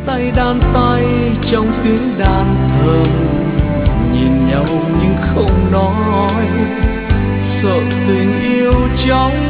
tay đan tay trong tiếng đàn thầm, nhìn nhau nhưng không nói, sợ tình yêu trong